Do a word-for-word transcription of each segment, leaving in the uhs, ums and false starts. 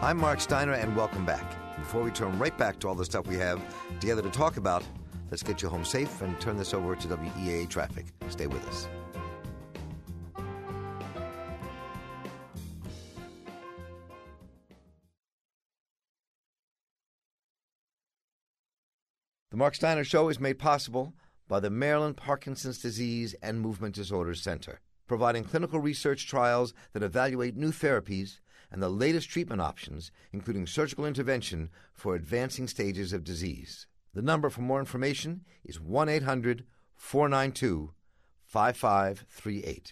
I'm Mark Steiner, and welcome back. Before we turn right back to all the stuff we have together to talk about, let's get you home safe and turn this over to W E A A Traffic. Stay with us. The Mark Steiner Show is made possible by the Maryland Parkinson's Disease and Movement Disorders Center, providing clinical research trials that evaluate new therapies and the latest treatment options, including surgical intervention for advancing stages of disease. The number for more information is one eight hundred four nine two five five three eight.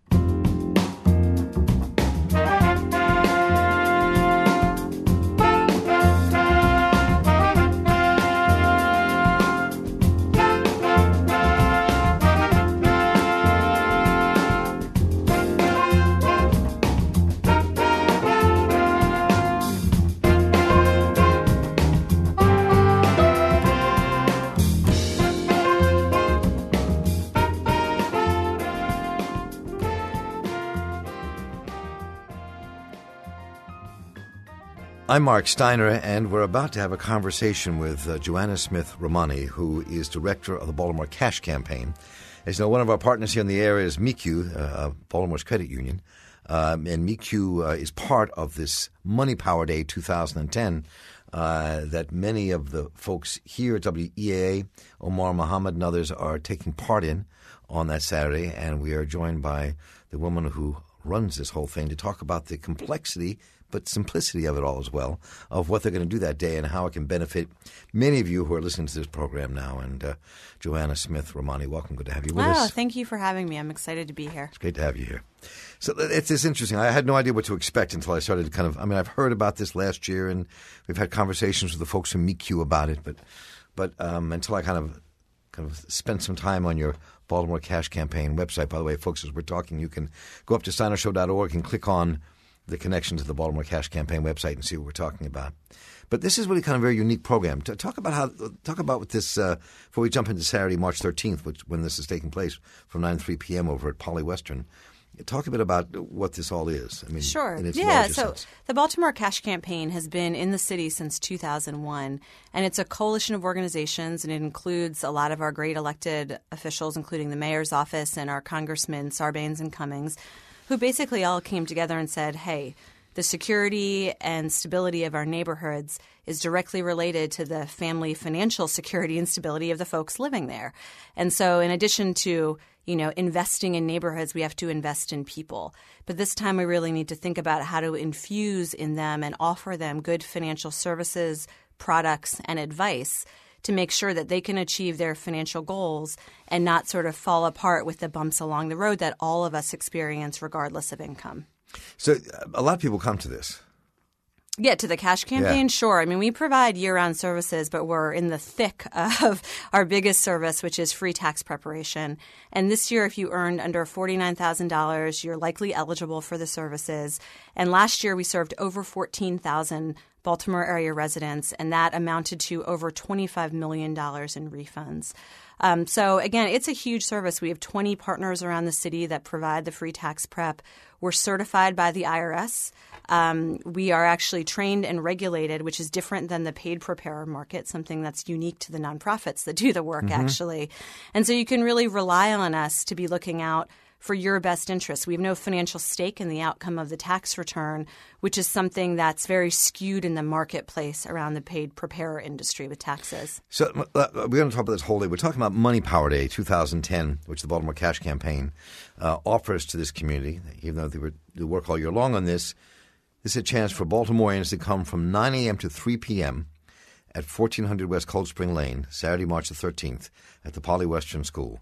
I'm Mark Steiner, and we're about to have a conversation with uh, Joanna Smith Romani, who is director of the Baltimore Cash Campaign. As you know, one of our partners here in the area is M E C U, uh, Baltimore's credit union, um, and M E C U uh, is part of this Money Power Day two thousand ten uh, that many of the folks here at W E A A, Omar Muhammad and others, are taking part in on that Saturday, and we are joined by the woman who runs this whole thing to talk about the complexity but simplicity of it all as well, of what they're going to do that day and how it can benefit many of you who are listening to this program now. And uh, Joanna Smith Romani, welcome. Good to have you with wow, us. Oh, thank you for having me. I'm excited to be here. It's great to have you here. So it's, it's interesting. I had no idea what to expect until I started kind of – I mean, I've heard about this last year, and we've had conversations with the folks from M E C U about it, but but um, until I kind of kind of spent some time on your Baltimore Cash Campaign website. By the way, folks, as we're talking, you can go up to steiner show dot org and click on the connection to the Baltimore Cash Campaign website and see what we're talking about. But this is really kind of a very unique program. To talk about how talk about what this uh, before we jump into Saturday, March thirteenth, which when this is taking place from nine to three p.m. over at Poly Western. Talk a bit about what this all is. I mean, sure. In its yeah. So sense. The Baltimore Cash Campaign has been in the city since two thousand one, and it's a coalition of organizations, and it includes a lot of our great elected officials, including the mayor's office and our congressmen Sarbanes and Cummings, who basically all came together and said, hey, the security and stability of our neighborhoods is directly related to the family financial security and stability of the folks living there. And so in addition to, you know, investing in neighborhoods, we have to invest in people. But this time we really need to think about how to infuse in them and offer them good financial services, products, and advice to make sure that they can achieve their financial goals and not sort of fall apart with the bumps along the road that all of us experience regardless of income. So a lot of people come to this. Yeah, to the cash campaign, yeah. Sure. I mean, we provide year-round services, but we're in the thick of our biggest service, which is free tax preparation. And this year, if you earned under forty-nine thousand dollars, you're likely eligible for the services. And last year, we served over fourteen thousand Baltimore area residents, and that amounted to over twenty-five million dollars in refunds. Um, so, again, it's a huge service. We have twenty partners around the city that provide the free tax prep. We're certified by the I R S. Um, we are actually trained and regulated, which is different than the paid preparer market, something that's unique to the nonprofits that do the work, mm-hmm. actually. And so you can really rely on us to be looking out for your best interests. We have no financial stake in the outcome of the tax return, which is something that's very skewed in the marketplace around the paid preparer industry with taxes. So uh, we're going to talk about this whole day. We're talking about Money Power Day two thousand ten, which the Baltimore Cash Campaign uh, offers to this community. Even though they, were, they work all year long on this, this is a chance for Baltimoreans to come from nine a.m. to three p.m. at fourteen hundred West Cold Spring Lane, Saturday, March the thirteenth, at the Poly Western School.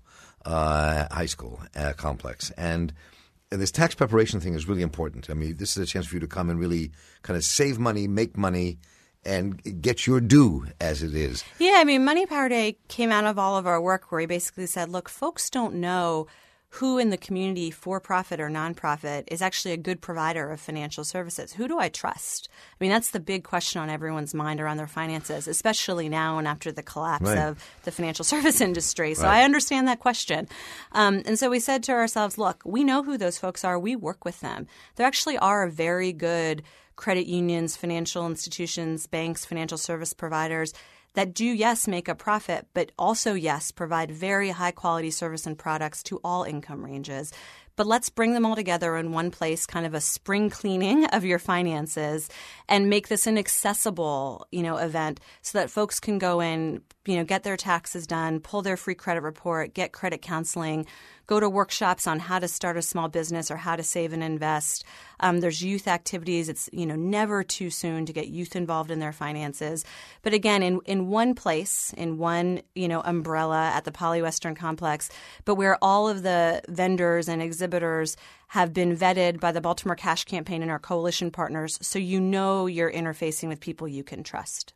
Uh, high school uh, complex. And, and this tax preparation thing is really important. I mean, this is a chance for you to come and really kind of save money, make money, and get your due, as it is. Yeah, I mean, Money Power Day came out of all of our work where we basically said, look, folks don't know who in the community, for-profit or nonprofit, is actually a good provider of financial services. Who do I trust? I mean, that's the big question on everyone's mind around their finances, especially now and after the collapse right. of the financial service industry. So right. I understand that question. Um, and so we said to ourselves, look, we know who those folks are. We work with them. There actually are very good credit unions, financial institutions, banks, financial service providers that do, yes, make a profit, but also, yes, provide very high-quality service and products to all income ranges. But let's bring them all together in one place, kind of a spring cleaning of your finances, and make this an accessible, you know, event so that folks can go in, you know, get their taxes done, pull their free credit report, get credit counseling, go to workshops on how to start a small business or how to save and invest. Um, there's youth activities. It's, you know, never too soon to get youth involved in their finances. But again, in, in one place, in one, you know, umbrella at the Poly Western Complex, but where all of the vendors and exhibitors have been vetted by the Baltimore Cash Campaign and our coalition partners, so you know you're interfacing with people you can trust.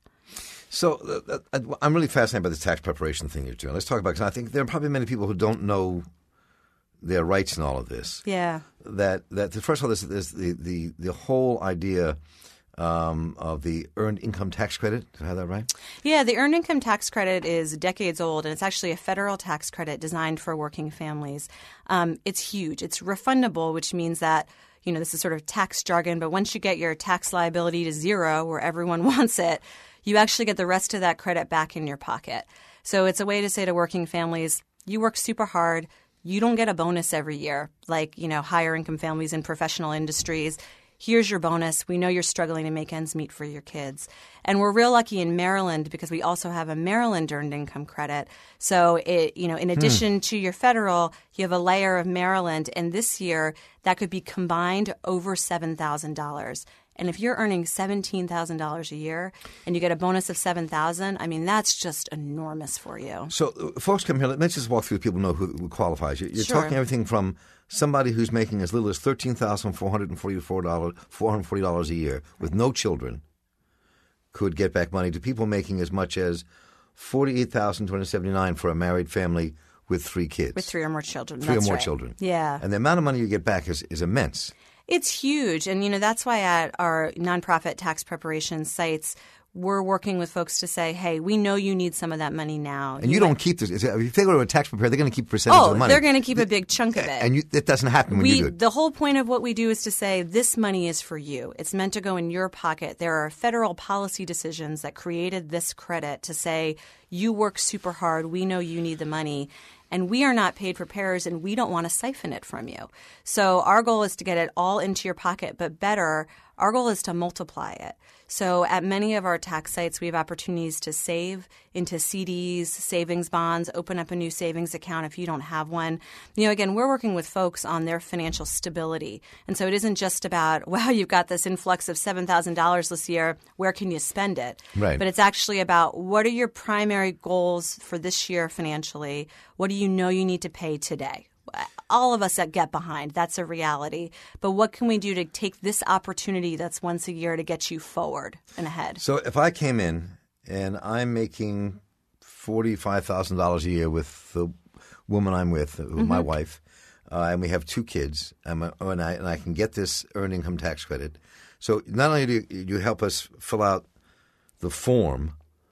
So uh, I'm really fascinated by this tax preparation thing you're doing. Let's talk about it, because I think there are probably many people who don't know their rights in all of this. Yeah. That that first of all, this is the, the the whole idea um, of the earned income tax credit. Did I have that right? Yeah, the earned income tax credit is decades old, and it's actually a federal tax credit designed for working families. Um, it's huge. It's refundable, which means that, you know, this is sort of tax jargon, but once you get your tax liability to zero, where everyone wants it, you actually get the rest of that credit back in your pocket. So it's a way to say to working families, you work super hard. You don't get a bonus every year like, you know, higher income families in professional industries. Here's your bonus. We know you're struggling to make ends meet for your kids. And we're real lucky in Maryland because we also have a Maryland earned income credit. So, it, you know, in addition hmm. to your federal, you have a layer of Maryland. And this year, that could be combined over seven thousand dollars. And if you're earning seventeen thousand dollars a year and you get a bonus of seven thousand dollars, I mean, that's just enormous for you. So uh, folks come here. Let's just walk through. People know who, who qualifies. You're, you're Sure. talking everything from somebody who's making as little as thirteen thousand four hundred forty-four dollars four hundred forty dollars a year with no children could get back money to people making as much as forty-eight thousand two hundred seventy-nine dollars for a married family with three kids. With three or more children. Three That's or more right. children. Yeah. And the amount of money you get back is, is immense. It's huge. And, you know, that's why at our nonprofit tax preparation sites, we're working with folks to say, hey, we know you need some of that money now. And you, you don't might... keep this. If they go to a tax preparer, they're going to keep a percentage oh, of the money. They're going to keep a big chunk of it. And you, it doesn't happen when we, you do it. The whole point of what we do is to say this money is for you. It's meant to go in your pocket. There are federal policy decisions that created this credit to say you work super hard. We know you need the money. And we are not paid preparers, and we don't want to siphon it from you. So our goal is to get it all into your pocket, but better, our goal is to multiply it. So at many of our tax sites, we have opportunities to save into C Ds, savings bonds, open up a new savings account if you don't have one. You know, again, we're working with folks on their financial stability. And so it isn't just about, wow, you've got this influx of seven thousand dollars this year. Where can you spend it? Right. But it's actually about what are your primary goals for this year financially? What do you know you need to pay today? All of us that get behind, that's a reality. But what can we do to take this opportunity that's once a year to get you forward and ahead? So if I came in and I'm making forty-five thousand dollars a year with the woman I'm with, mm-hmm. my wife, uh, and we have two kids, and, my, and, I, and I can get this earned income tax credit. So not only do you, you help us fill out the form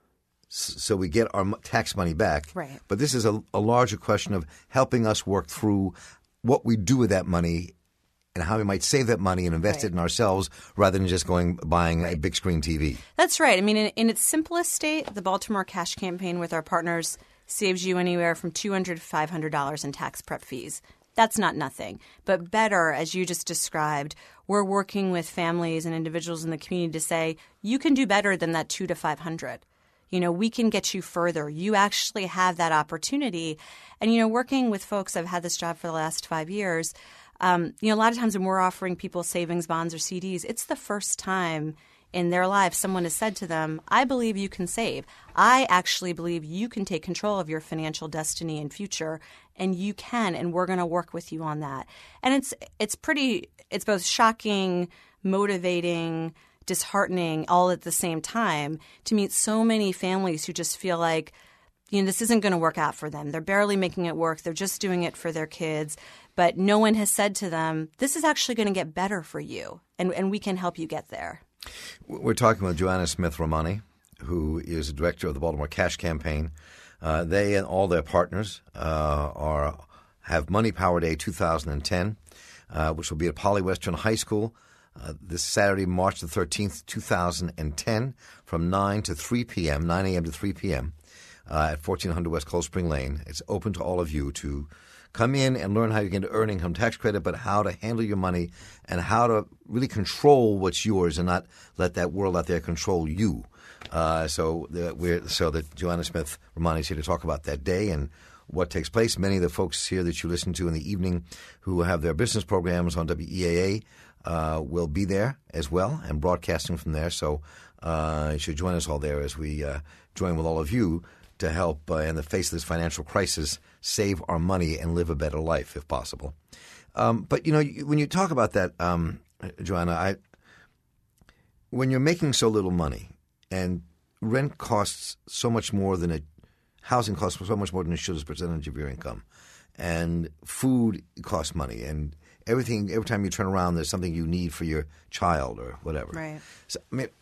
so we get our tax money back. Right. But this is a, a larger question of helping us work through what we do with that money and how we might save that money and invest right. it in ourselves rather than just going buying right. a big screen T V. That's right. I mean, in, in its simplest state, the Baltimore Cash Campaign with our partners saves you anywhere from two hundred dollars to five hundred dollars in tax prep fees. That's not nothing. But better, as you just described, we're working with families and individuals in the community to say, you can do better than that two to five hundred. You know, we can get you further. You actually have that opportunity. And, you know, working with folks, I've had this job for the last five years. Um, you know, a lot of times when we're offering people savings bonds or C Ds, it's the first time in their life someone has said to them, I believe you can save. I actually believe you can take control of your financial destiny and future, and you can, and we're going to work with you on that. And it's it's pretty – it's both shocking, motivating, disheartening all at the same time to meet so many families who just feel like, you know, this isn't going to work out for them. They're barely making it work. They're just doing it for their kids. But no one has said to them, this is actually going to get better for you, and, and we can help you get there. We're talking with Joanna Smith Romani, who is the director of the Baltimore Cash Campaign. Uh, they and all their partners uh, are have Money Power Day two thousand ten, uh, which will be at Poly Western High School uh, this Saturday, March the thirteenth, two thousand ten, from nine to three p.m., nine a.m. to three p.m., uh, at fourteen hundred West Cold Spring Lane. It's open to all of you to come in and learn how you get earn income tax credit, but how to handle your money and how to really control what's yours and not let that world out there control you. Uh, so the, we're so that Joanna Smith Romani is here to talk about that day and what takes place. Many of the folks here that you listen to in the evening who have their business programs on W E A A uh, will be there as well and broadcasting from there. So uh, you should join us all there as we uh, join with all of you to help uh, in the face of this financial crisis save our money and live a better life if possible. Um, but, you know, when you talk about that, um, Joanna, I, when you're making so little money and rent costs so much more than it, housing costs so much more than it should as a percentage of your income, and food costs money, and everything, every time you turn around, there's something you need for your child or whatever. Right. So, I mean,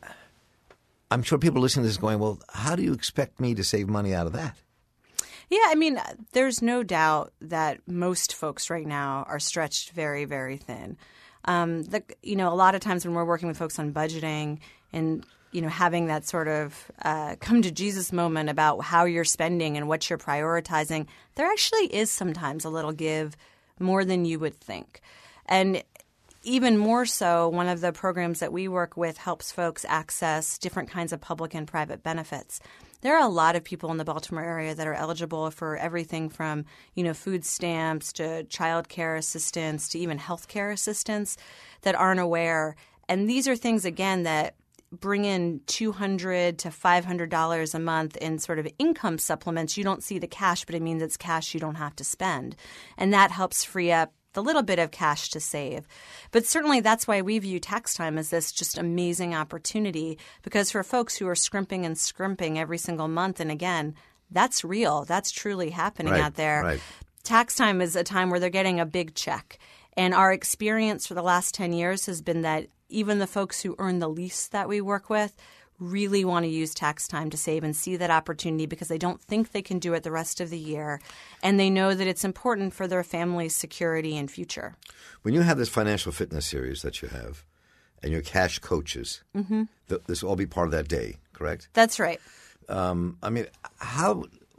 I'm sure people listening to this going, well, how do you expect me to save money out of that? Yeah, I mean, there's no doubt that most folks right now are stretched very, very thin. Um, the, you know, a lot of times when we're working with folks on budgeting and, you know, having that sort of uh, come to Jesus moment about how you're spending and what you're prioritizing, there actually is sometimes a little give more than you would think. And even more so, one of the programs that we work with helps folks access different kinds of public and private benefits. There are a lot of people in the Baltimore area that are eligible for everything from, you know, food stamps to child care assistance to even health care assistance that aren't aware. And these are things, again, that bring in two hundred dollars to five hundred dollars a month in sort of income supplements. You don't see the cash, but it means it's cash you don't have to spend. And that helps free up the little bit of cash to save. But certainly that's why we view tax time as this just amazing opportunity, because for folks who are scrimping and scrimping every single month, and again, that's real. That's truly happening right, out there. Right. Tax time is a time where they're getting a big check. And our experience for the last ten years has been that even the folks who earn the least that we work with really want to use tax time to save and see that opportunity because they don't think they can do it the rest of the year. And they know that it's important for their family's security and future. When you have this financial fitness series that you have and your cash coaches, mm-hmm. th- this will all be part of that day, correct? That's right. Um, I mean, how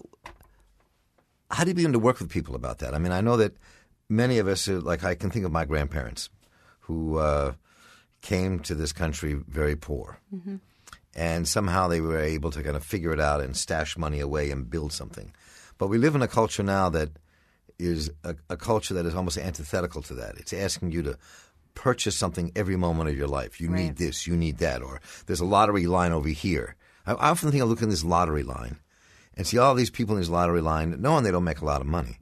how do you begin to work with people about that? I mean, I know that many of us, like I can think of my grandparents who uh, came to this country very poor. Mm-hmm. And somehow they were able to kind of figure it out and stash money away and build something. But we live in a culture now that is a, a culture that is almost antithetical to that. It's asking you to purchase something every moment of your life. You right. need this, you need that, or there's a lottery line over here. I, I often think I look at this lottery line and see all these people in this lottery line knowing they don't make a lot of money.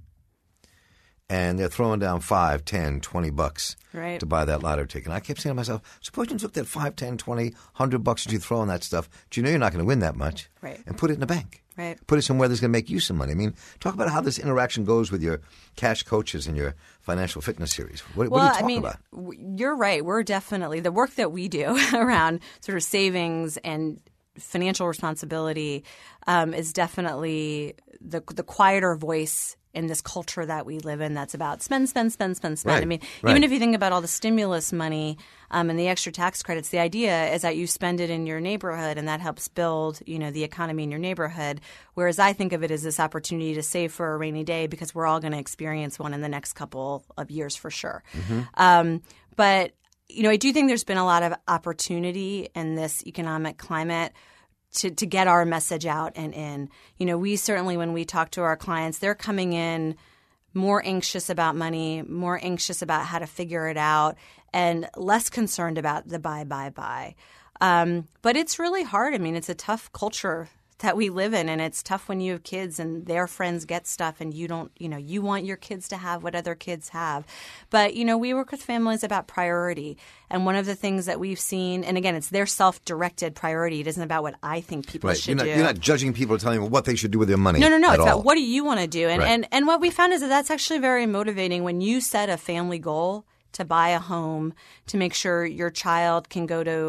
And they're throwing down five, ten, twenty bucks right. to buy that lottery ticket. And I kept saying to myself, suppose you took that five, ten, twenty, one hundred bucks that you throw on that stuff, do you know you're not going to win that much, right. and put it in the bank. Right. Put it somewhere that's going to make you some money. I mean, talk about how this interaction goes with your cash coaches and your financial fitness series. What, well, what do you talk I mean, about? W- you're right. We're definitely – the work that we do around sort of savings and financial responsibility um, is definitely the the quieter voice in this culture that we live in that's about spend, spend, spend, spend, spend. Right, I mean, right. even if you think about all the stimulus money um, and the extra tax credits, the idea is that you spend it in your neighborhood and that helps build, you know, the economy in your neighborhood. Whereas I think of it as this opportunity to save for a rainy day because we're all going to experience one in the next couple of years for sure. Mm-hmm. Um, but, you know, I do think there's been a lot of opportunity in this economic climate To, to get our message out and in. You know, we certainly, when we talk to our clients, they're coming in more anxious about money, more anxious about how to figure it out, and less concerned about the buy, buy, buy. Um, but it's really hard. I mean, it's a tough culture that we live in, and it's tough when you have kids and their friends get stuff and you don't, you know, you want your kids to have what other kids have. But, you know, we work with families about priority. And one of the things that we've seen, and again, it's their self-directed priority. It isn't about what I think people right. should you're not, do. You're not judging people, telling them what they should do with their money. No, no, no. At It's all. about what do you want to do. And, right. and, and what we found is that that's actually very motivating when you set a family goal to buy a home, to make sure your child can go to,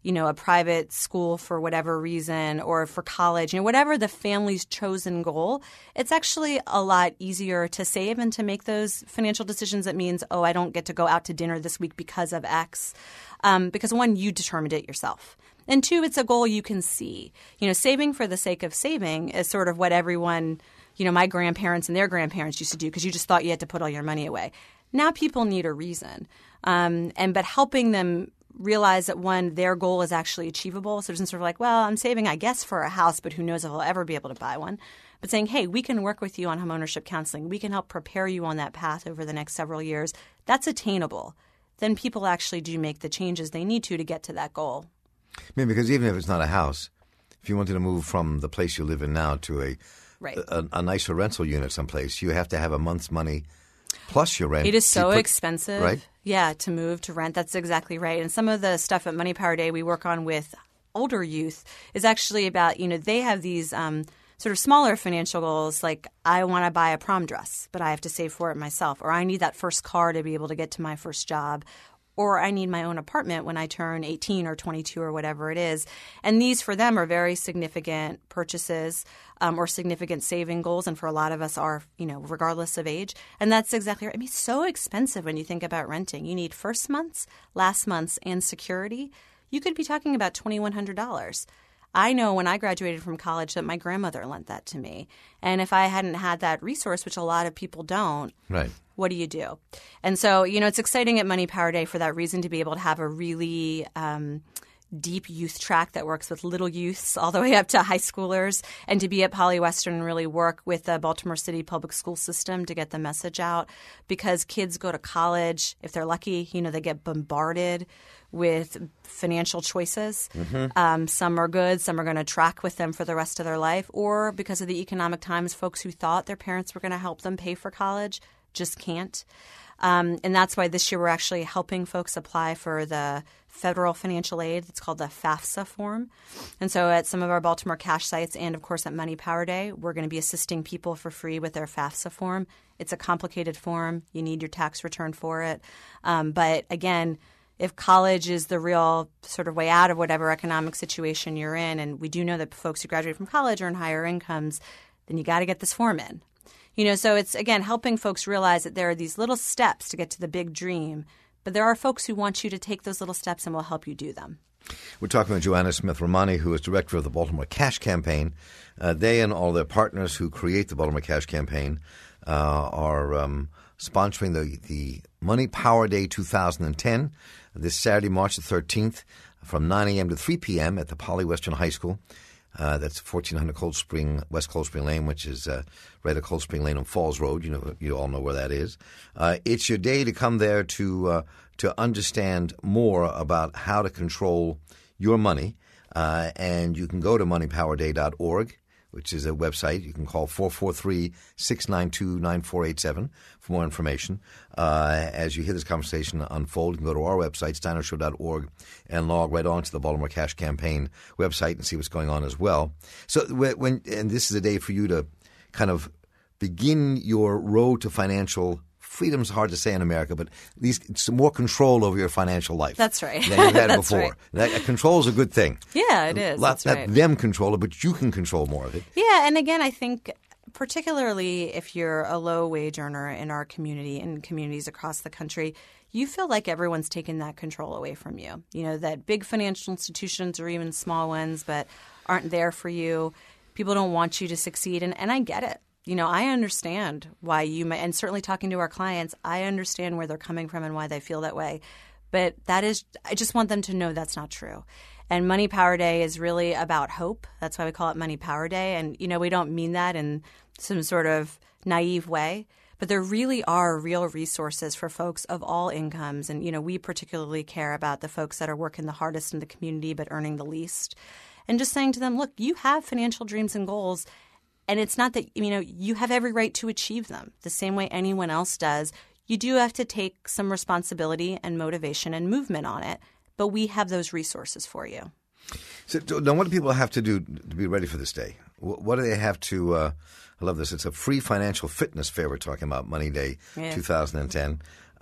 you know, a private school for whatever reason or for college, you know, whatever the family's chosen goal, it's actually a lot easier to save and to make those financial decisions. That means, oh, I don't get to go out to dinner this week because of X. Um, because one, you determined it yourself. And two, it's a goal you can see. You know, saving for the sake of saving is sort of what everyone, you know, my grandparents and their grandparents used to do because you just thought you had to put all your money away. Now people need a reason. Um, and but helping them realize that, one, their goal is actually achievable. So it isn't sort of like, well, I'm saving, I guess, for a house, but who knows if I'll ever be able to buy one. But saying, hey, we can work with you on homeownership counseling. We can help prepare you on that path over the next several years. That's attainable. Then people actually do make the changes they need to to get to that goal. I mean, because even if it's not a house, if you wanted to move from the place you live in now to a right. a, a nicer rental unit someplace, you have to have a month's money plus your rent. It is so put, expensive, right? Yeah, to move, to rent. That's exactly right. And some of the stuff at Money Power Day we work on with older youth is actually about, you know, they have these um, sort of smaller financial goals, like I want to buy a prom dress, but I have to save for it myself, or I need that first car to be able to get to my first job, or I need my own apartment when I turn eighteen or twenty-two or whatever it is. And these for them are very significant purchases um, or significant saving goals. And for a lot of us are, you know, regardless of age. And that's exactly right. I mean, it's so expensive when you think about renting. You need first month's, last month's, and security. You could be talking about twenty-one hundred dollars. I know when I graduated from college that my grandmother lent that to me. And if I hadn't had that resource, which a lot of people don't, right. what do you do? And so, you know, it's exciting at Money Power Day for that reason to be able to have a really um, deep youth track that works with little youths all the way up to high schoolers, and to be at Poly Western and really work with the Baltimore City public school system to get the message out. Because kids go to college, if they're lucky, you know, they get bombarded with financial choices. Mm-hmm. Um, some are good. Some are going to track with them for the rest of their life. Or because of the economic times, folks who thought their parents were going to help them pay for college just can't. Um, and that's why this year we're actually helping folks apply for the federal financial aid. It's called the FAFSA form. And so at some of our Baltimore Cash sites and, of course, at Money Power Day, we're going to be assisting people for free with their FAFSA form. It's a complicated form. You need your tax return for it. Um, but again, if college is the real sort of way out of whatever economic situation you're in, and we do know that folks who graduate from college earn higher incomes, then you got to get this form in. You know, so it's, again, helping folks realize that there are these little steps to get to the big dream, but there are folks who want you to take those little steps and will help you do them. We're talking with Joanna Smith Romani, who is director of the Baltimore Cash Campaign. Uh, they and all their partners who create the Baltimore Cash Campaign uh, are um, sponsoring the, the Money Power Day two thousand ten this Saturday, March the thirteenth, from nine a.m. to three p.m. at the Poly Western High School. Uh, that's fourteen hundred Cold Spring, West Cold Spring Lane, which is uh, right at Cold Spring Lane on Falls Road. You know, you all know where that is. Uh, it's your day to come there to uh, to understand more about how to control your money, uh, and you can go to money power day dot org, which is a website. You can call four four three, six nine two, nine four eight seven for more information. Uh, as you hear this conversation unfold, you can go to our website, steiner show dot org, and log right on to the Baltimore Cash Campaign website and see what's going on as well. So when and this is a day for you to kind of begin your road to financial freedom's hard to say in America, but at least some more control over your financial life. That's right. Than you've had That's before. Right. That control is a good thing. Yeah, it is. Let, That's let right. them control it, but you can control more of it. Yeah, and again, I think particularly if you're a low-wage earner in our community and communities across the country, you feel like everyone's taken that control away from you. You know, that big financial institutions or even small ones but aren't there for you. People don't want you to succeed, and, and I get it. You know, I understand why you might, and certainly talking to our clients, I understand where they're coming from and why they feel that way. But that is, I just want them to know that's not true. And Money Power Day is really about hope. That's why we call it Money Power Day. And, you know, we don't mean that in some sort of naive way. But there really are real resources for folks of all incomes. And, you know, we particularly care about the folks that are working the hardest in the community but earning the least. And just saying to them, look, you have financial dreams and goals. And it's not that, you know, you have every right to achieve them the same way anyone else does. You do have to take some responsibility and motivation and movement on it. But we have those resources for you. So now what do people have to do to be ready for this day? What do they have to uh, – I love this. It's a free financial fitness fair we're talking about, Money Day yeah. two thousand ten.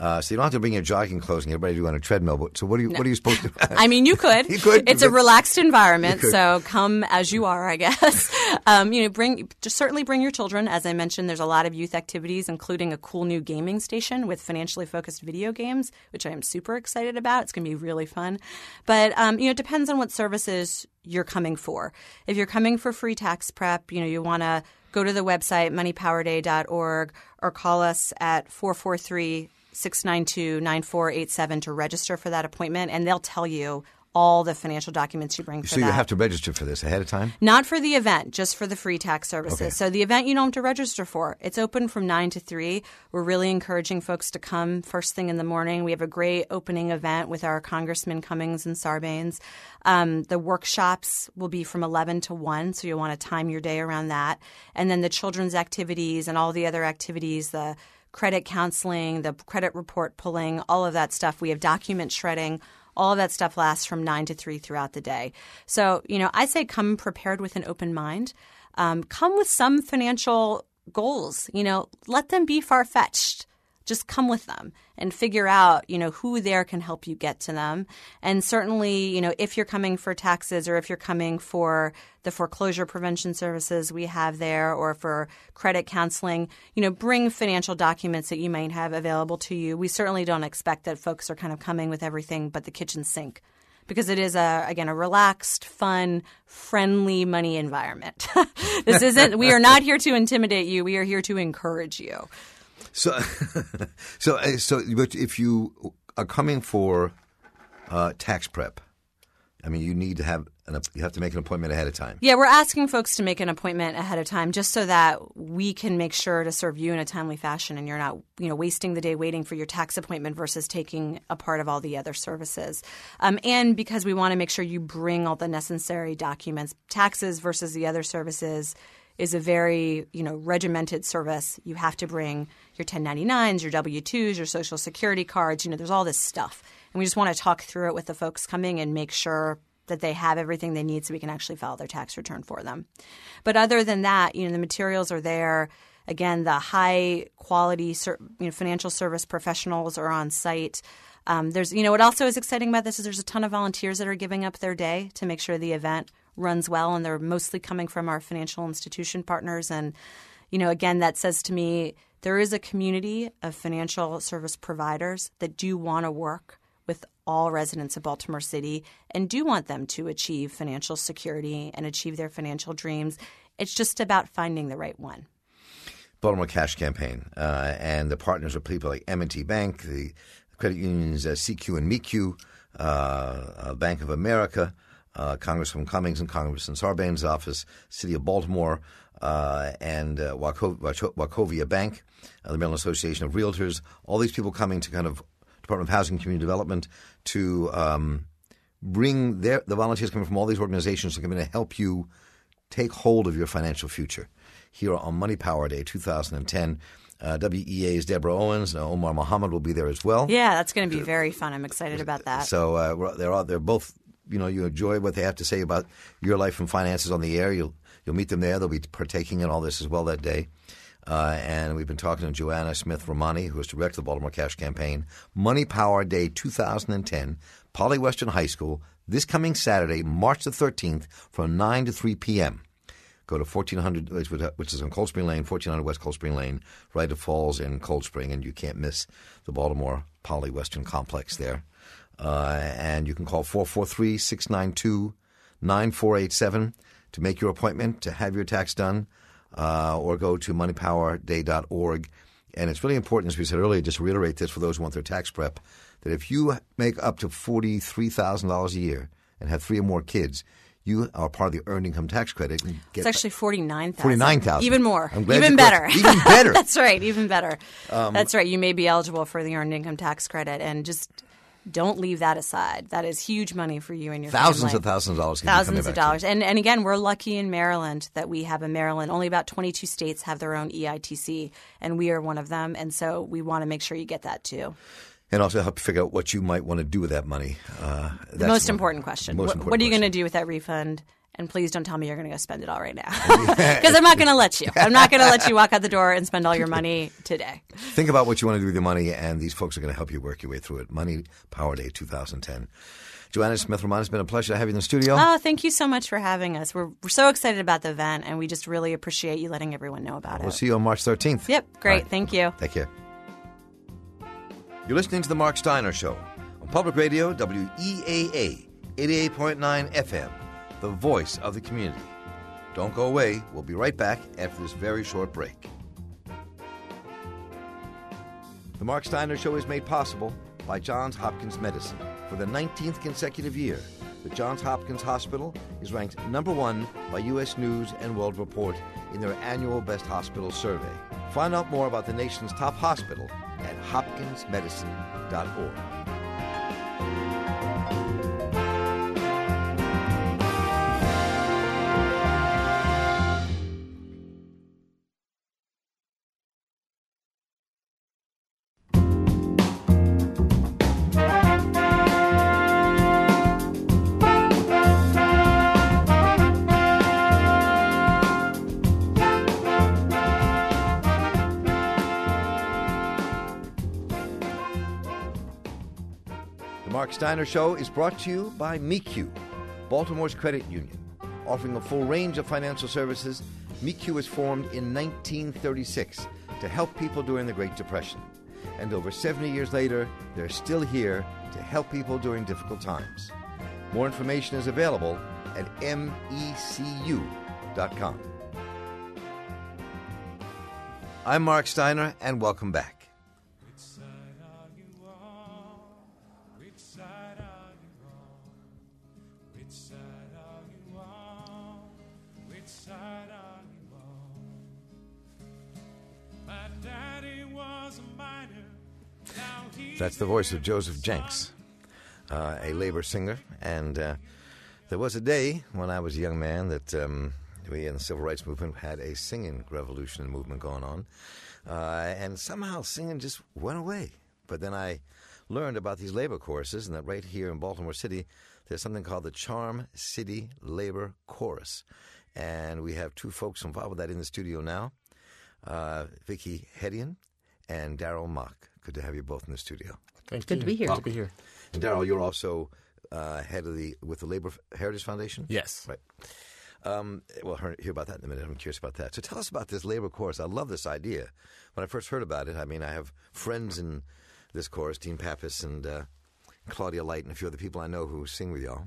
Uh, so you don't have to bring your jogging clothes and everybody do on a treadmill. But, so what are you? No. What are you supposed to? I mean, you could. You could. It's you a could. relaxed environment, so come as you are, I guess. Um, you know, bring just certainly bring your children. As I mentioned, there's a lot of youth activities, including a cool new gaming station with financially focused video games, which I am super excited about. It's going to be really fun. But um, you know, it depends on what services you're coming for. If you're coming for free tax prep, you know, you want to go to the website money power day dot org or call us at four four three, six nine two, nine four eight seven to register for that appointment, and they'll tell you all the financial documents you bring for so that. So you have to register for this ahead of time? Not for the event, just for the free tax services. Okay. So the event you don't have to register for. It's open from nine to three. We're really encouraging folks to come first thing in the morning. We have a great opening event with our Congressman Cummings and Sarbanes. Um, the workshops will be from eleven to one, so you'll want to time your day around that. And then the children's activities and all the other activities, the credit counseling, the credit report pulling, all of that stuff. We have document shredding. All of that stuff lasts from nine to three throughout the day. So, you know, I say come prepared with an open mind. Um, come with some financial goals. You know, let them be far-fetched. Just come with them and figure out, you know, who there can help you get to them. And certainly, you know, if you're coming for taxes or if you're coming for the foreclosure prevention services we have there or for credit counseling, you know, bring financial documents that you might have available to you. We certainly don't expect that folks are kind of coming with everything but the kitchen sink, because it is, a again, a relaxed, fun, friendly money environment. This isn't – we are not here to intimidate you. We are here to encourage you. So, so, so, but if you are coming for uh, tax prep, I mean, you need to have an, you have to make an appointment ahead of time. Yeah, we're asking folks to make an appointment ahead of time just so that we can make sure to serve you in a timely fashion, and you're not, you know, wasting the day waiting for your tax appointment versus taking a part of all the other services. Um, and because we want to make sure you bring all the necessary documents, taxes versus the other services is a very, you know, regimented service. You have to bring your ten ninety-nines, your W two's, your Social Security cards. You know, there's all this stuff. And we just want to talk through it with the folks coming and make sure that they have everything they need so we can actually file their tax return for them. But other than that, you know, the materials are there. Again, the high quality, you know, financial service professionals are on site. Um, there's, you know, what also is exciting about this is there's a ton of volunteers that are giving up their day to make sure the event runs well, and they're mostly coming from our financial institution partners. And, you know, again, that says to me there is a community of financial service providers that do want to work with all residents of Baltimore City and do want them to achieve financial security and achieve their financial dreams. It's just about finding the right one. Baltimore Cash Campaign, uh, and the partners are people like M and T Bank, the credit unions uh, C Q and M E Q, uh, uh, Bank of America, uh, Congressman Cummings and Congressman Sarbanes' office, City of Baltimore, uh, and uh, Wachovia, Wachovia Bank, uh, the Maryland Association of Realtors. All these people coming to kind of Department of Housing and Community Development to um, bring their the volunteers coming from all these organizations to come in to help you take hold of your financial future. Here on Money Power Day two thousand ten, uh, W E A's Deborah Owens and Omar Mohammed will be there as well. Yeah, that's going to be very fun. I'm excited about that. So uh, they're all, they're both, you know, you enjoy what they have to say about your life and finances on the air. You'll you'll meet them there. They'll be partaking in all this as well that day. Uh, and we've been talking to Joanna Smith Romani, who is director of the Baltimore Cash Campaign. Money Power Day two thousand ten, Poly Western High School, this coming Saturday, March the thirteenth, from nine to three p.m. Go to fourteen hundred, which is on Cold Spring Lane, fourteen hundred West Cold Spring Lane, right at Falls in Cold Spring, and you can't miss the Baltimore Poly Western Complex there. Uh, and you can call four four three, six nine two, nine four eight seven to make your appointment to have your tax done, uh, or go to money power day dot org. And it's really important, as we said earlier, just to reiterate this for those who want their tax prep, that if you make up to forty-three thousand dollars a year and have three or more kids, you are part of the earned income tax credit. Get it's actually forty-nine thousand dollars. forty-nine thousand dollars. Even more. I'm glad even you better. Even better. That's right. Even better. Um, That's right. You may be eligible for the earned income tax credit, and just don't leave that aside. That is huge money for you and your thousands family. of thousands of dollars. Can Thousands of dollars. And, and again, we're lucky in Maryland that we have a Maryland. Only about twenty-two states have their own E I T C, and we are one of them. And so we want to make sure you get that too. And also help you figure out what you might want to do with that money. Uh, the most important question. Most what, important what are you question. going to do with that refund And please don't tell me you're going to go spend it all right now, because I'm not going to let you. I'm not going to let you walk out the door and spend all your money today. Think about what you want to do with your money, and these folks are going to help you work your way through it. Money Power Day twenty ten. Joanna Smith-Romani, it's been a pleasure to have you in the studio. Oh, thank you so much for having us. We're, we're so excited about the event, and we just really appreciate you letting everyone know about we'll it. We'll see you on March thirteenth. Yep, great. Right. Thank you. Take care. You're listening to The Mark Steiner Show on Public Radio, W E A A, eighty-eight point nine F M, the voice of the community. Don't go away. We'll be right back after this very short break. The Mark Steiner Show is made possible by Johns Hopkins Medicine. For the nineteenth consecutive year, the Johns Hopkins Hospital is ranked number one by U S News and World Report in their annual Best Hospital Survey. Find out more about the nation's top hospital at hopkins medicine dot org. The Mark Steiner Show is brought to you by M E Q, Baltimore's credit union. Offering a full range of financial services, M E Q was formed in nineteen thirty-six to help people during the Great Depression. And over seventy years later, they're still here to help people during difficult times. More information is available at M E C U dot com. I'm Mark Steiner, and welcome back. That's the voice of Joseph Jenks, uh, a labor singer. And uh, there was a day when I was a young man that um, we in the Civil Rights Movement had a singing revolution and movement going on. Uh, and somehow singing just went away. But then I learned about these labor choruses, and that right here in Baltimore City, there's something called the Charm City Labor Chorus. And we have two folks involved with that in the studio now, uh, Vicki Hedian and Daryl Mock. Good to have you both in the studio. Thank Good you. to be here. Good to be here. And Daryl, you're also uh, head of the with the Labor Heritage Foundation. Yes. Right. Um, we'll hear about that in a minute. I'm curious about that. So tell us about this labor chorus. I love this idea. When I first heard about it, I mean, I have friends in this chorus, Dean Pappas and uh, Claudia Light, and a few other people I know who sing with y'all.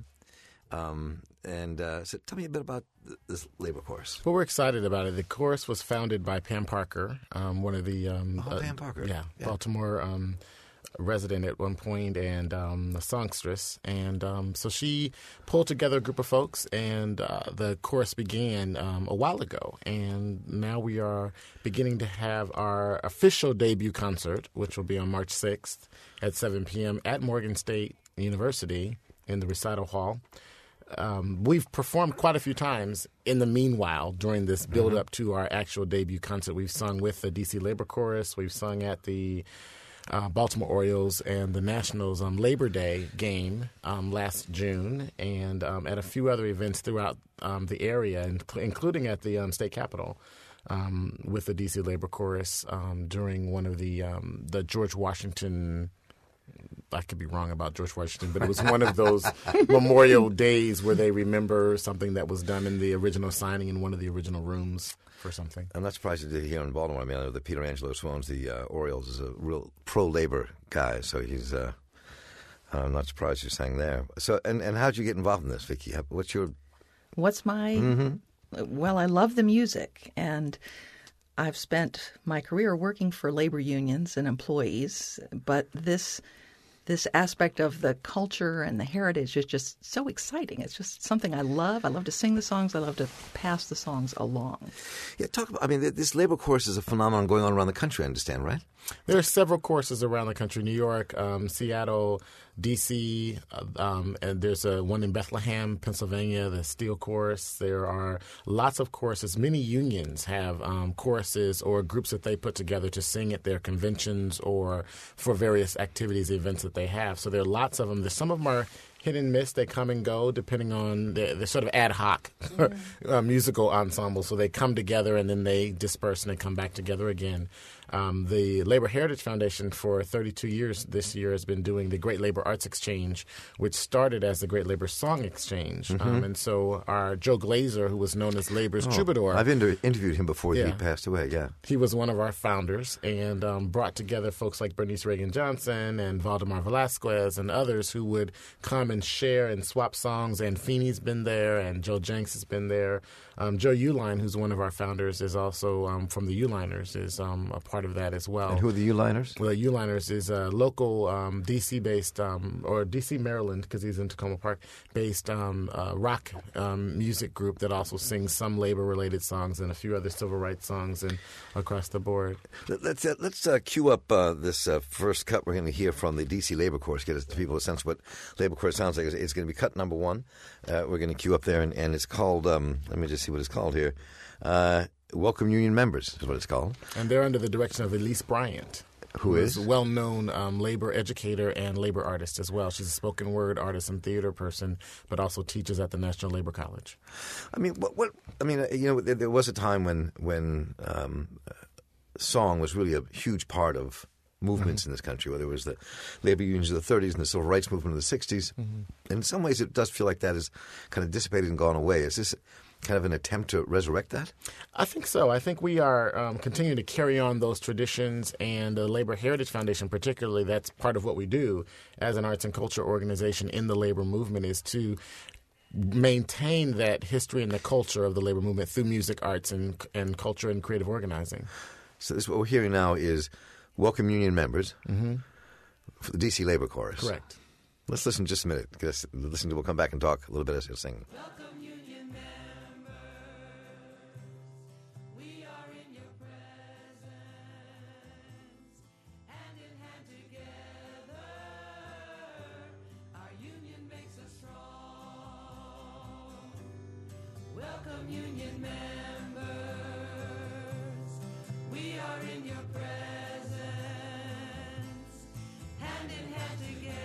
Um, and uh, so tell me a bit about th- this labor chorus. Well, we're excited about it. The chorus was founded by Pam Parker, um, one of the um, Oh, Pam Parker. yeah, Yeah. Baltimore um, resident at one point and um, a songstress. And um, so she pulled together a group of folks, and uh, the chorus began um, a while ago. And now we are beginning to have our official debut concert, which will be on March sixth at seven p.m. at Morgan State University in the recital hall. Um, we've performed quite a few times in the meanwhile during this build-up to our actual debut concert. We've sung with the D C Labor Chorus. We've sung at the uh, Baltimore Orioles and the Nationals um, Labor Day game um, last June, and um, at a few other events throughout um, the area, inc- including at the um, state capitol. Um, with the D C Labor Chorus um, during one of the um, the George Washington. I could be wrong about George Washington, but it was one of those memorial days where they remember something that was done in the original signing in one of the original rooms for something. I'm not surprised you did it here in Baltimore. I mean, I know that Peter Angelo, who owns the uh, Orioles, is a real pro-labor guy, so he's. Uh, I'm not surprised you sang there. So, and, and how'd you get involved in this, Vicki? How- What's your? What's my... Mm-hmm. Well, I love the music, and I've spent my career working for labor unions and employees, but this this aspect of the culture and the heritage is just so exciting. It's just something I love. I love to sing the songs. I love to pass the songs along. Yeah, talk about. I mean, th- this labor chorus is a phenomenon going on around the country. I understand, right? There are several courses around the country: New York, um, Seattle, D C, uh, um, and there's a one in Bethlehem, Pennsylvania, the Steel Chorus. There are lots of choruses. Many unions have um, choruses or groups that they put together to sing at their conventions or for various activities, events that they have. So there are lots of them. There's, some of them are hit and miss. They come and go depending on the, the sort of ad hoc mm-hmm. uh, musical ensemble. So they come together and then they disperse and they come back together again. Um, the Labor Heritage Foundation for thirty-two years this year has been doing the Great Labor Arts Exchange, which started as the Great Labor Song Exchange. Mm-hmm. Um, and so our Joe Glazer, who was known as Labor's oh, troubadour. I've inter- interviewed him before yeah. he passed away, yeah. He was one of our founders and um, brought together folks like Bernice Reagan Johnson and Valdemar Velasquez and others who would come and share and swap songs. And Feeney's been there and Joe Jenks has been there. Um, Joe Uline, who's one of our founders, is also um, from the Uliners, is um, a part of that as well. And who are the Uliners? Well, Uliners is a local um, D C-based, um, or D C, Maryland, because he's in Tacoma Park, based um, uh, rock um, music group that also sings some labor-related songs and a few other civil rights songs and across the board. Let's uh, let's uh, cue up uh, this uh, first cut we're going to hear from the D C Labor Chorus, get us, people a sense of what Labor Chorus sounds like. It's going to be cut number one. Uh, we're going to cue up there, and, and it's called, um, let me just see what it's called here. Uh, Welcome Union Members is what it's called. And they're under the direction of Elise Bryant. Who, who is? is a well-known um, labor educator and labor artist as well. She's a spoken word artist and theater person, but also teaches at the National Labor College. I mean, what? what I mean, you know, there, there was a time when when um, song was really a huge part of movements mm-hmm. in this country, whether it was the labor unions of the thirties and the civil rights movement of the sixties. Mm-hmm. And in some ways, it does feel like that has kind of dissipated and gone away. Is this kind of an attempt to resurrect that? I think so. I think we are um, continuing to carry on those traditions, and the Labor Heritage Foundation particularly, that's part of what we do as an arts and culture organization in the labor movement, is to maintain that history and the culture of the labor movement through music, arts, and, and culture and creative organizing. So this, what we're hearing now is Welcome Union Members mm-hmm. for the D C Labor Chorus. Correct. Let's listen just a minute. Let's listen to, we'll come back and talk a little bit as you'll sing. Welcome Union members, we are in your presence, hand in hand together, our union makes us strong. Welcome Union members, we are in your presence, hand in hand together.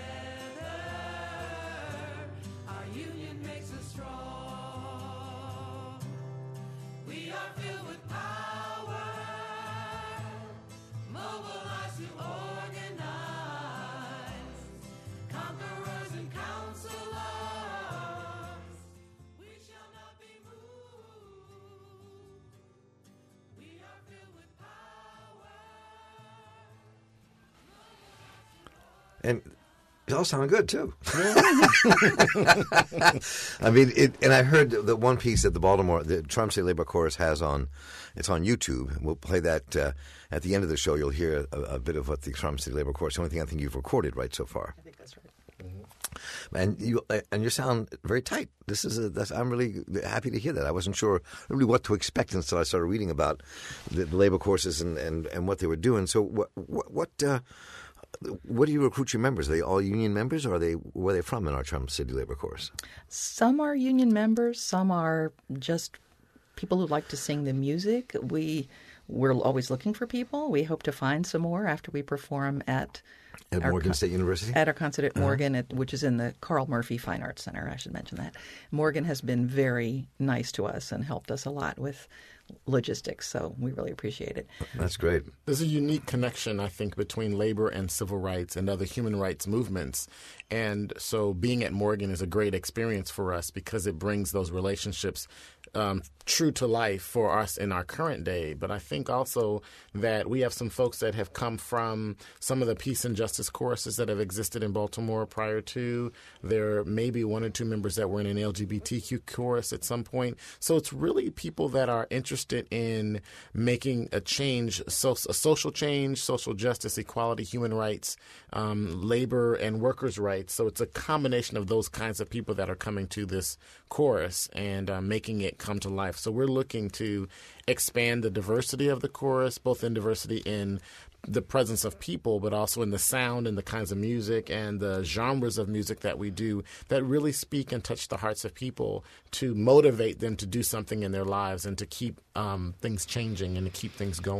Union makes us strong. We are filled with power, mobilized to organize, conquerors and counselors. We shall not be moved. We are filled with power. And it all sounded good, too. I mean, it, and I heard the one piece that the Baltimore, the Charm City Labor Chorus has on, it's on YouTube. We'll play that uh, at the end of the show. You'll hear a, a bit of what the Charm City Labor Chorus, the only thing I think you've recorded right so far. I think that's right. Mm-hmm. And you and you sound very tight. This is a, that's, I'm really happy to hear that. I wasn't sure really what to expect until I started reading about the, the labor courses and, and, and what they were doing. So what what, what uh, What do you recruit your members? Are they all union members, or are they where are they from in our Charm City Labor Chorus? Some are union members. Some are just people who like to sing the music. We we're always looking for people. We hope to find some more after we perform at at our, Morgan State University. At our concert at uh-huh. Morgan, at, which is in the Carl Murphy Fine Arts Center. I should mention that. Morgan has been very nice to us and helped us a lot with logistics, so we really appreciate it. That's great. There's a unique connection, I think, between labor and civil rights and other human rights movements. And so being at Morgan is a great experience for us because it brings those relationships um, true to life for us in our current day. But I think also that we have some folks that have come from some of the peace and justice choruses that have existed in Baltimore prior to. There may be one or two members that were in an L G B T Q chorus at some point. So it's really people that are interested in making a change, so, a social change, social justice, equality, human rights, um, labor and workers' rights. So it's a combination of those kinds of people that are coming to this chorus and uh, making it come to life. So we're looking to expand the diversity of the chorus, both in diversity in the presence of people, but also in the sound and the kinds of music and the genres of music that we do that really speak and touch the hearts of people to motivate them to do something in their lives and to keep um, things changing and to keep things going.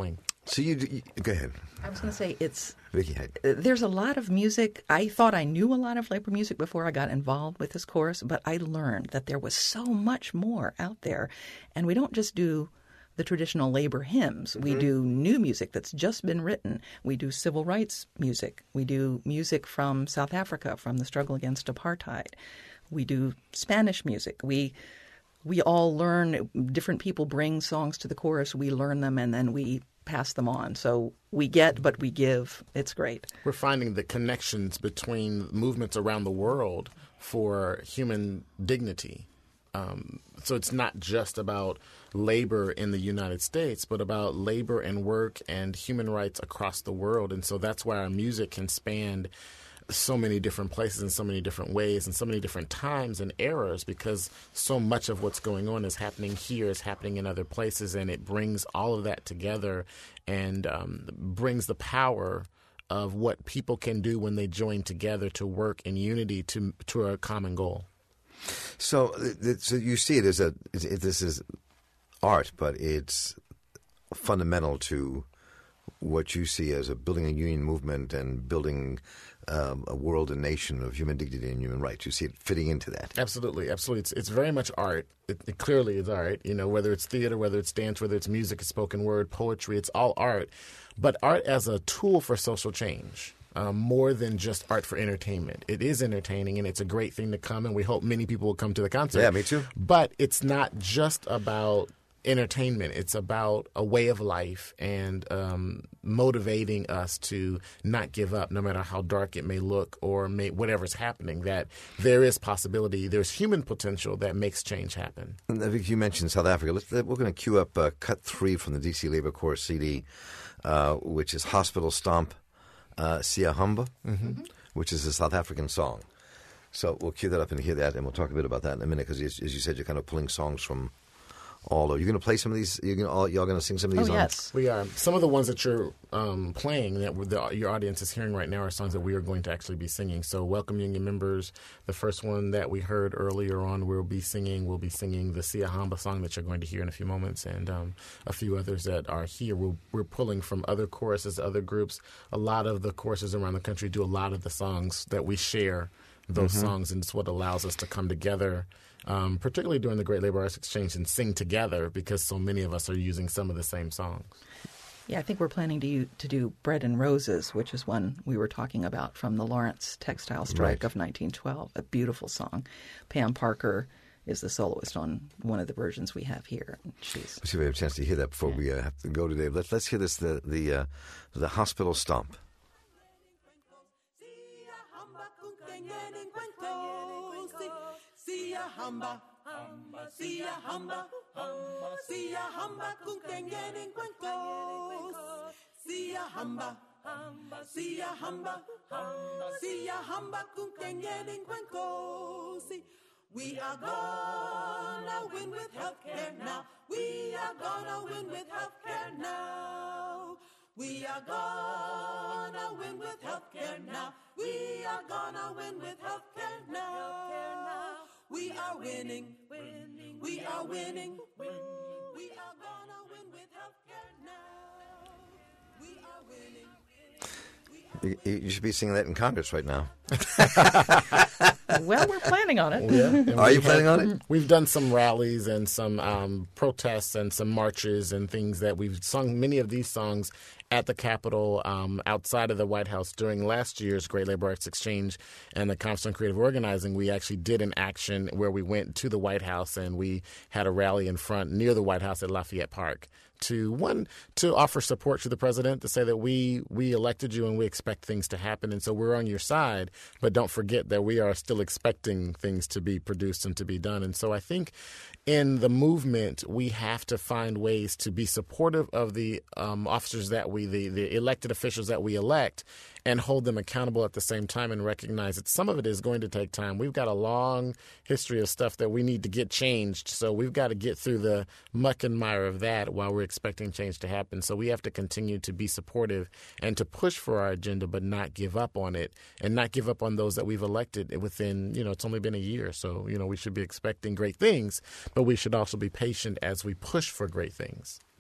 So you, you go ahead, I was going to say it's Vicki. Had- there's a lot of music. I thought I knew a lot of labor music before I got involved with this chorus, but I learned that there was so much more out there. And we don't just do the traditional labor hymns. We do new music that's just been written. We do civil rights music. We do music from South Africa, from the struggle against apartheid. We do Spanish music. We we all learn, different people bring songs to the chorus. We learn them and then we pass them on. So we get, but we give. It's great. We're finding the connections between movements around the world for human dignity. Um, so it's not just about labor in the United States, but about labor and work and human rights across the world. And so that's why our music can span so many different places in so many different ways and so many different times and eras, because so much of what's going on is happening here, is happening in other places, and it brings all of that together and um, brings the power of what people can do when they join together to work in unity to to a common goal. So, th- so you see it as a it, this is art, but it's fundamental to what you see as a building a union movement and building um, a world and nation of human dignity and human rights. You see it fitting into that. Absolutely, absolutely. It's it's very much art. It, it clearly is art. You know, whether it's theater, whether it's dance, whether it's music, it's spoken word, poetry, it's all art. But art as a tool for social change. Um, more than just art for entertainment. It is entertaining, and it's a great thing to come, and we hope many people will come to the concert. Yeah, me too. But it's not just about entertainment. It's about a way of life and um, motivating us to not give up, no matter how dark it may look or may, whatever's happening, that there is possibility, there's human potential that makes change happen. And I think you mentioned South Africa. Let's, we're going to cue up uh, cut three from the D C Labor Corps C D, uh, which is Hospital Stomp. Uh, Siyahamba, mm-hmm. which is a South African song. So we'll cue that up and hear that, and we'll talk a bit about that in a minute, because as, as you said, you're kind of pulling songs from all over. You're going to play some of these? You're going to, all, y'all going to sing some of these? Oh, on? yes. We are. Some of the ones that you're um, playing that the, your audience is hearing right now are songs that we are going to actually be singing. So welcome union members. The first one that we heard earlier on, we'll be singing, we'll be singing the Siyahamba song that you're going to hear in a few moments, and um, a few others that are here. We're, we're pulling from other choruses, other groups. A lot of the choruses around the country do a lot of the songs that we share, those mm-hmm. songs, and it's what allows us to come together. Um, particularly during the Great Labor Arts Exchange, and sing together, because so many of us are using some of the same songs. Yeah, I think we're planning to to do Bread and Roses, which is one we were talking about from the Lawrence textile strike right. of nineteen twelve, a beautiful song. Pam Parker is the soloist on one of the versions we have here. She's Let's see if we have a chance to hear that before yeah. we uh, have to go today. Let's, let's hear this, the, the, uh, the Hospital Stomp. Siyahamba, Siyahamba, Siyahamba kung tengen encuentros. Siyahamba, Siyahamba, Siyahamba kung tengen encuentros. We are gonna win with healthcare now. We are gonna win with healthcare now. We are gonna win with healthcare now. We are gonna win with healthcare now. We are winning, winning. We are winning, winning. We are gonna win with healthcare now. We are winning. You, you should be singing that in Congress right now. well, we're planning on it. Yeah. Are you planning on it? We've done some rallies and some um, protests and some marches and things that we've sung many of these songs at the Capitol, um, outside of the White House. During last year's Great Labor Arts Exchange and the Conference on Creative Organizing, we actually did an action where we went to the White House and we had a rally in front near the White House at Lafayette Park to, one, to offer support to the president, to say that we we elected you and we expect things to happen, and so we're on your side, but don't forget that we are still expecting things to be produced and to be done. And so I think in the movement, we have to find ways to be supportive of the um, officers that we, the, the elected officials that we elect, and hold them accountable at the same time, and recognize that some of it is going to take time. We've got a long history of stuff that we need to get changed, so we've got to get through the muck and mire of that while we're expecting change to happen. So we have to continue to be supportive and to push for our agenda, but not give up on it, and not give up on those that we've elected within, you know, it's only been a year. So, you know, we should be expecting great things, but we should also be patient as we push for great things.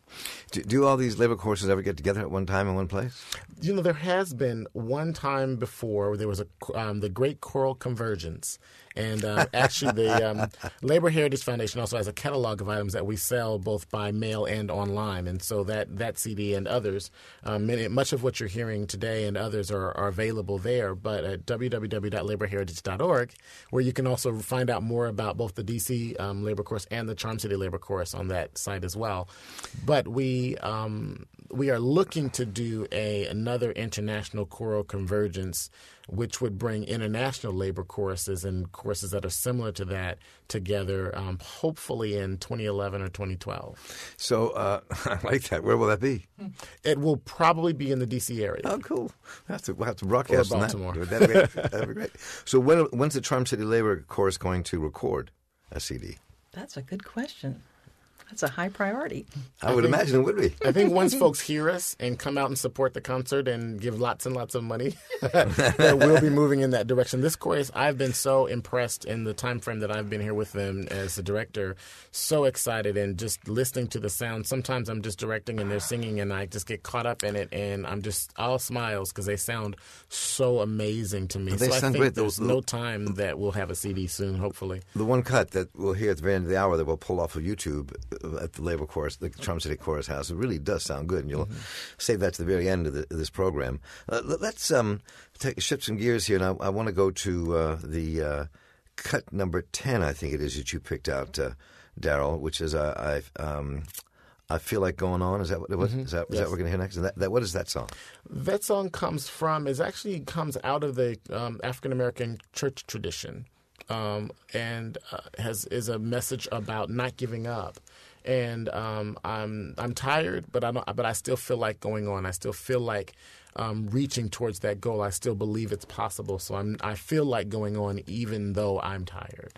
Do, do all these labor courses ever get together at one time in one place? You know, there has been one time before there was a um, the Great Choral Convergence. And uh, actually, the um, Labor Heritage Foundation also has a catalog of items that we sell both by mail and online. And so that, that C D and others, um, many, much of what you're hearing today and others are, are available there. But at w w w dot labor heritage dot org, where you can also find out more about both the D C um, Labor Course and the Charm City Labor Course on that site as well. But we um, we are looking to do a another international choral convergence, which would bring international labor courses and courses that are similar to that together, um, hopefully in twenty eleven or twenty twelve. So uh, I like that. Where will that be? It will probably be in the D C area. Oh, cool. We'll have to, we'll have to broadcast Or on Baltimore. that. That'd be great. That'd be great. So when, when's the Charm City Labor Course going to record a C D? That's a good question. That's a high priority. I, I would think, imagine it would be. I think once folks hear us and come out and support the concert and give lots and lots of money, that we'll be moving in that direction. This course, I've been so impressed in the time frame that I've been here with them as the director. So excited and just listening to the sound. Sometimes I'm just directing and they're singing and I just get caught up in it and I'm just all smiles because they sound so amazing to me. They so sound I think great. there's The, no time that we'll have a C D soon, hopefully. The one cut that we'll hear at the very end of the hour that we'll pull off of YouTube at the Labor Chorus, the Charm City Chorus House, it really does sound good, and you'll mm-hmm. save that to the very end of, the, of this program. Uh, let's um, take shift some gears here, and I, I want to go to uh, the uh, cut number ten, I think it is, that you picked out, uh, Daryl, which is uh, I um, I Feel Like Going On. Is that what it was? Mm-hmm. Is that, is yes. that what we're going to hear next? Is that, that, what is that song? That song comes from, is actually comes out of the um, African American church tradition. Um, and uh, has is a message about not giving up. And um, I'm I'm tired, but I don't. But I still feel like going on. I still feel like um, reaching towards that goal. I still believe it's possible. So I'm I feel like going on, even though I'm tired.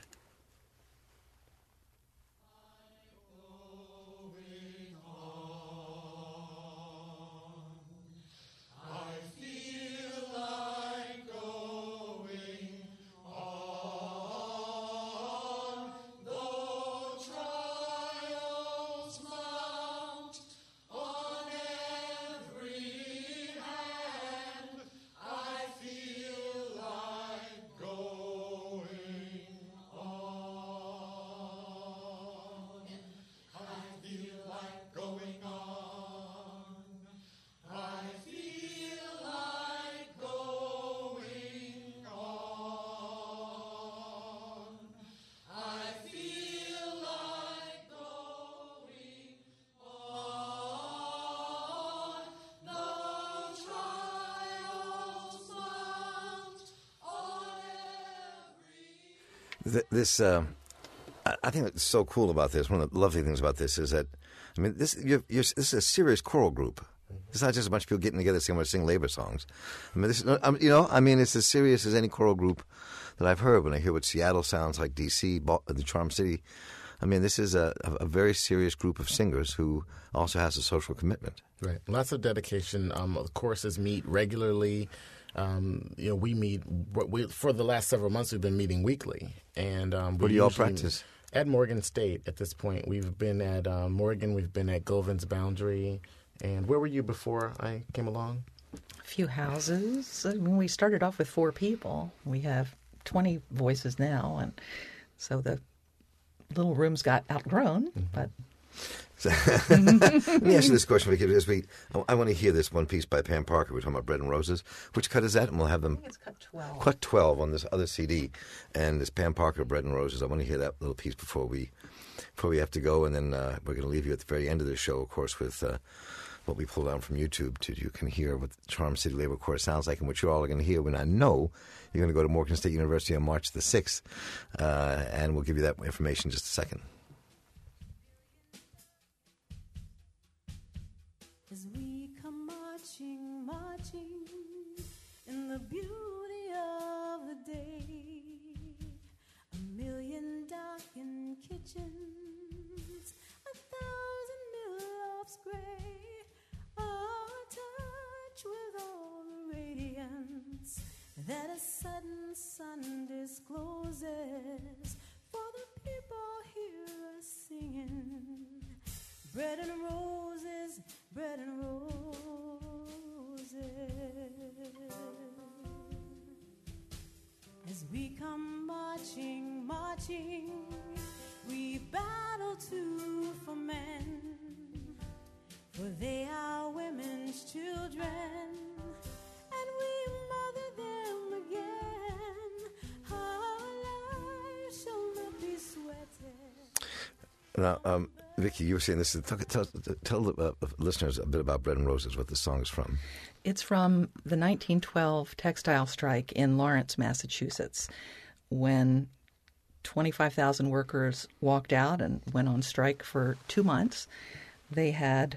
This, uh, I think what's so cool about this, one of the lovely things about this is that, I mean, this you're, you're, this is a serious choral group. It's not just a bunch of people getting together saying we're sing labor songs. I mean, this, you know, I mean, it's as serious as any choral group that I've heard. When I hear what Seattle sounds like, D C, the Charm City, I mean, this is a, a very serious group of singers who also has a social commitment. Right, lots of dedication. Um, choruses meet regularly. Um, you know, we meet we, for the last several months. We've been meeting weekly, and um, where do you all practice? At Morgan State. At this point, we've been at um, Morgan. We've been at Govin's Boundary. And where were you before I came along? A few houses. I mean, we started off with four people. We have twenty voices now, and so the little rooms got outgrown, mm-hmm. but. So, let me ask you this question because we, I want to hear this one piece by Pam Parker. We're talking about Bread and Roses. Which cut is that? And we'll have them. I think it's cut twelve. Cut twelve on this other C D, and it's Pam Parker, Bread and Roses. I want to hear that little piece before we, before we have to go, and then uh, we're going to leave you at the very end of the show, of course, with uh, what we pulled down from YouTube. To you can hear what the Charm City Labor Corps sounds like, and what you all are going to hear when I know you're going to go to Morgan State University on March the sixth, uh, and we'll give you that information in just a second. As we come marching, marching in the beauty of the day, a million darkened kitchens, a thousand milllops gray, are touched with all the radiance that a sudden sun discloses. For the people hear us singing, bread and roses bread and roses. As we come marching, marching, we battle too for men, for they are women's children, and we mother them again. Our lives shall not be sweated. Now, um, Vicki, you were saying this. Tell, tell, tell the uh, listeners a bit about Bread and Roses, what the song is from. It's from the nineteen twelve textile strike in Lawrence, Massachusetts, when twenty-five thousand workers walked out and went on strike for two months. They had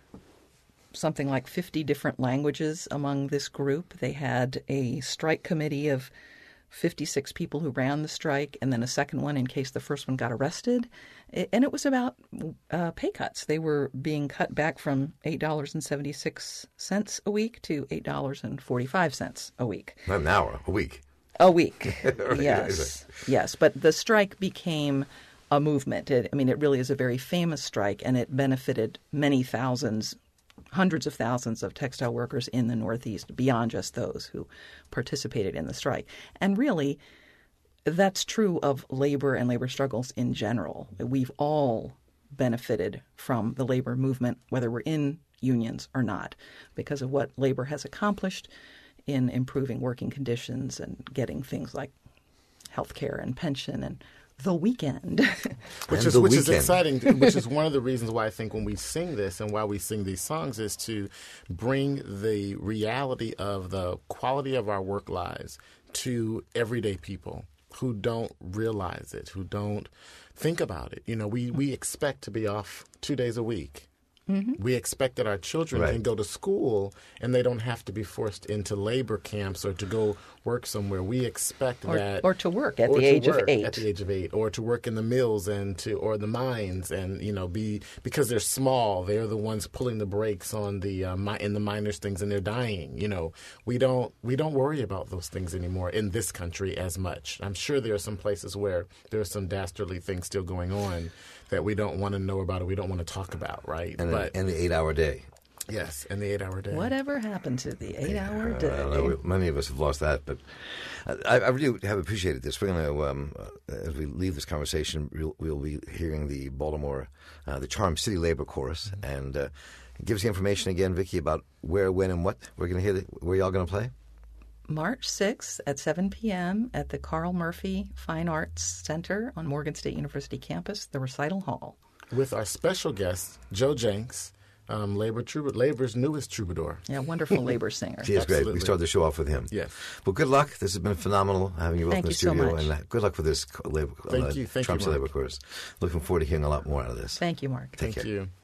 something like fifty different languages among this group. They had a strike committee of fifty-six people who ran the strike, and then a second one in case the first one got arrested. And it was about uh, pay cuts. They were being cut back from eight dollars and seventy-six cents a week to eight dollars and forty-five cents a week. Not an hour, a week. A week, Right, yes. right. Yes, but the strike became a movement. It, I mean, it really is a very famous strike, and it benefited many thousands, hundreds of thousands of textile workers in the Northeast, beyond just those who participated in the strike. And really, that's true of labor and labor struggles in general. We've all benefited from the labor movement, whether we're in unions or not, because of what labor has accomplished in improving working conditions and getting things like health care and pension and the weekend. Which And is the which is weekend. exciting, which is one of the reasons why I think when we sing this and why we sing these songs is to bring the reality of the quality of our work lives to everyday people who don't realize it, who don't think about it. You know, we, we expect to be off two days a week. Mm-hmm. We expect that our children Right. can go to school and they don't have to be forced into labor camps or to go work somewhere. We expect Or, that, or to work at or the to age of work eight. At the age of eight, or to work in the mills and to or the mines, and you know, be because they're small, they're the ones pulling the brakes on the uh, mi- in the miners' things, and they're dying. You know, we don't we don't worry about those things anymore in this country as much. I'm sure there are some places where there are some dastardly things still going on that we don't want to know about or we don't want to talk about, right? And, but the, and the eight-hour day. yes, and the eight-hour day. Whatever happened to the eight-hour Uh, day? I don't know, we- many of us have lost that, but I, I really have appreciated this. We're going to, um, uh, as we leave this conversation, we'll, we'll be hearing the Baltimore, uh, the Charm City Labor Chorus, and uh, give us the information again, Vicki, about where, when, and what we're going to hear. The, where y'all going to play? March sixth at seven p.m. at the Carl Murphy Fine Arts Center on Morgan State University campus, the Recital Hall. With our special guest, Joe Jenks, um, labor trouba- labor's newest troubadour. Yeah, wonderful labor singer. She is great. Absolutely. We started the show off with him. Yes. Well, good luck. This has been phenomenal having you both Thank in the you so studio, much. and uh, good luck with this co- labor, Thank uh, you. Thank Charm you, City Mark. Labor Chorus. Looking forward to hearing a lot more out of this. Thank you, Mark. Take Thank care. you.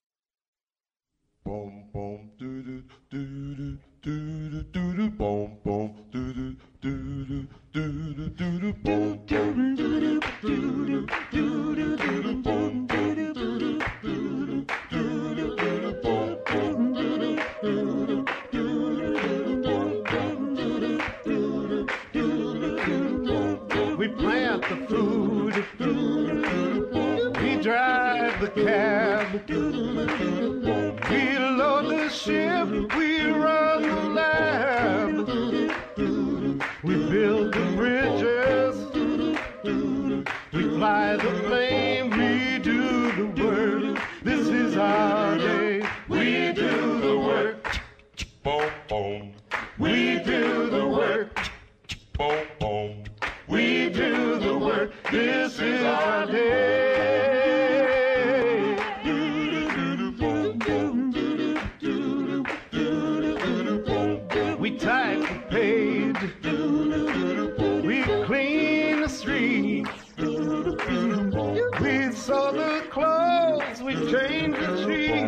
Boom, boom, doo doo doo doo doo doo doo, boom, boom, doo doo doo doo doo doo doo, boom, boom, doo doo doo doo doo doo doo, boom, boom, doo doo doo doo doo doo doo, boom, boom, doo doo doo doo doo, boom, boom, doo doo doo doo doo, boom, boom. We plant the food, we drive the cab, we load the ship, we run the lab, we build the bridges, we fly the plane, we do the work. This is our day. We do the work. Boom, boom. We do the work. Boom, boom. We do the work. This is our day. We type the page. We clean the streets. We sew the clothes. We change the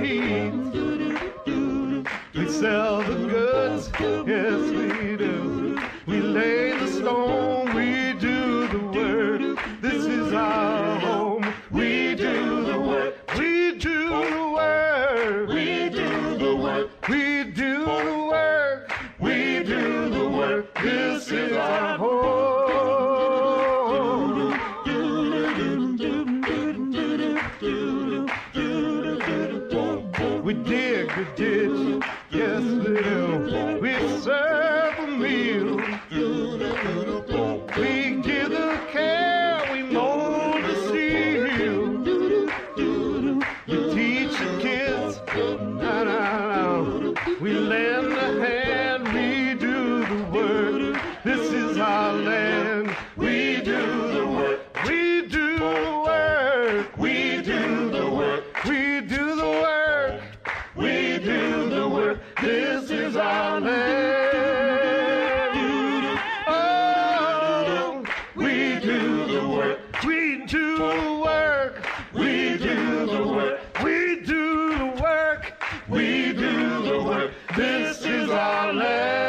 sheets. We sell the goods. Yes, we do. We lay the stone. We do the work. This is our home. We do the work. We do the work. We do the work. We do the work. We do the work. This is our home. We dig the ditch. Yes, we do. We serve a meal. We give the care. We mold the steel. We teach the kids. Na, na, na. We lend a hand. We do the work. This is our land. We do the work. We do the work. We do the work. We do the work. We do the work. This is our land. Oh, we do the work. We do the work. We do the work. We do the work. We do the work. This is our land.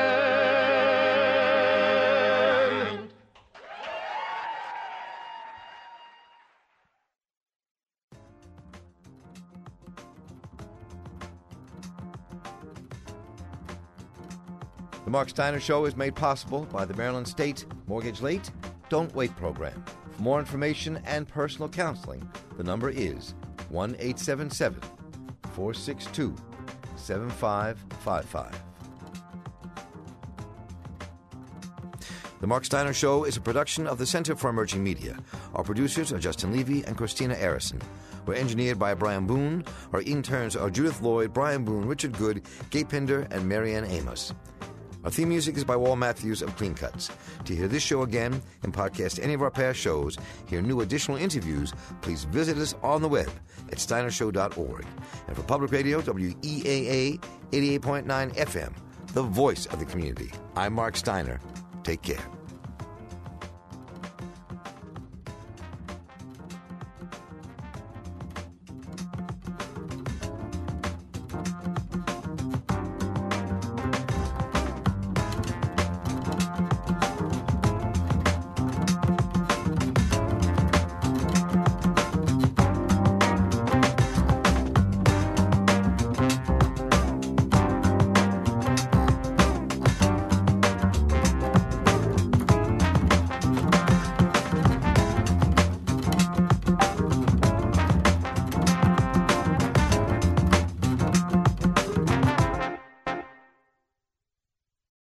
The Mark Steiner Show is made possible by the Maryland State Mortgage Late Don't Wait program. For more information and personal counseling, the number is one eight seven seven, four six two, seven five five five. The Mark Steiner Show is a production of the Center for Emerging Media. Our producers are Justin Levy and Christina Arison. We're engineered by Brian Boone. Our interns are Judith Lloyd, Brian Boone, Richard Good, Gay Pinder, and Marianne Amos. Our theme music is by Wal Matthews of Clean Cuts. To hear this show again and podcast any of our past shows, hear new additional interviews, please visit us on the web at steiner show dot org. And for Public Radio, W E A A eighty-eight point nine F M, the voice of the community. I'm Mark Steiner. Take care.